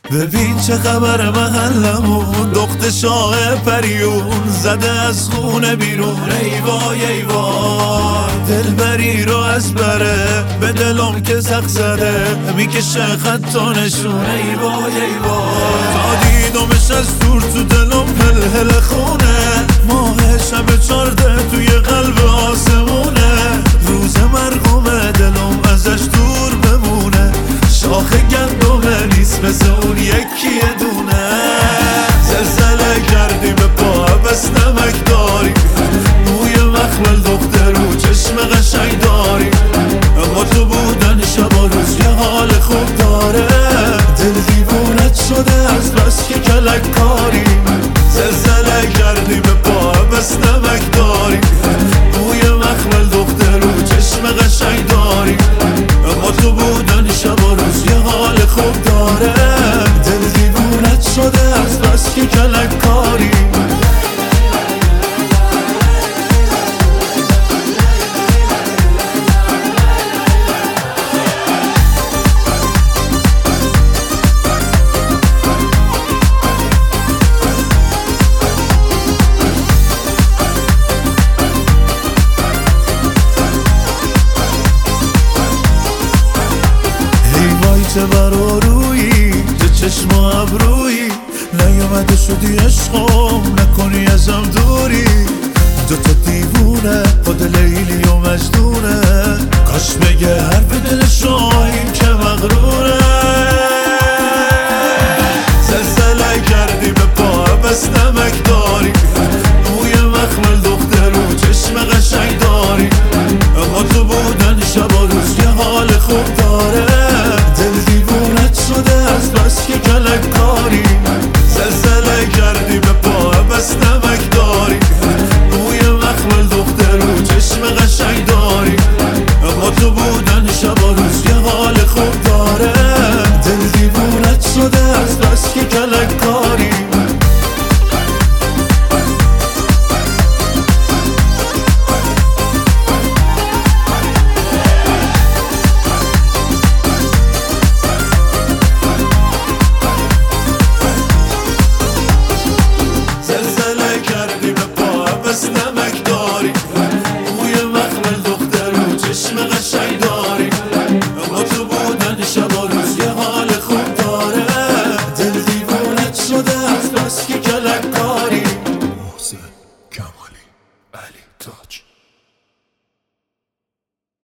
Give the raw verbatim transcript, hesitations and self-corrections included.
ببین چه خبر محلمون، دخت شاه پریون زده از خونه بیرون. ای وای ای وای دلبری رو از بره، به دلم که زخ زده میکشه خط و نشون. ای وای ای وای تا دیدمش از دور تو دلم هل هل خونه. ماه شب چارده توی قلب آسمونه، روز مرقوم دلم ازش دور بمونه. شاخ گندمه نیست مثل اون یکی دونه. زلزله کردی به پا بس نمک داری، موی مخمل دختر رو چشم قشنگ داری. اما تو بودن شب و روز یه حال خوب داره، دل دیوونت شده از بس که کلک کاری. زلزله کردی به پا بس نمک داری، موی مخمل دختر رو چشم قشنگ داری. اما تو بودن شب و روز یه حال خوب داره، دل دیوونت شده از بس که کلک کاری. چه برا رویی چه چشم و ابرویی، نیومده شدی عشقم نکنی ازم دوری. دوتا دیوونه خود لیلی و مجنونه، کاش بگه حرف دل شاهین که مغروره. زلزله کردی به پا بس نمک داری، موی مخمل دختر و چشم قشنگ داری. اما تو بودن شب و روز یه حال خوب داره، دل دیوونت شده از بس که کلک کاری. زلزله کردی به پا بس نمک داری، موی مخمل دختر و چشم قشنگ داری. اما تو بودن شب و روز